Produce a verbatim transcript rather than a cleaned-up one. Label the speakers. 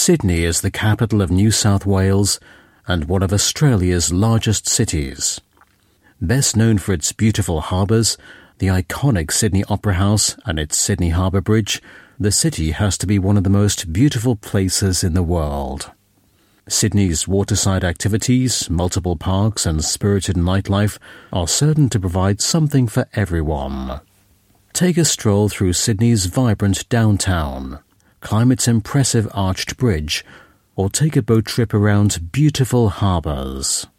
Speaker 1: Sydney is the capital of New South Wales and one of Australia's largest cities. Best known for its beautiful harbours, the iconic Sydney Opera House and its Sydney Harbour Bridge, the city has to be one of the most beautiful places in the world. Sydney's waterside activities, multiple parks and spirited nightlife are certain to provide something for everyone. Take a stroll through Sydney's vibrant downtown, climb its impressive arched bridge, or take a boat trip around beautiful harbours.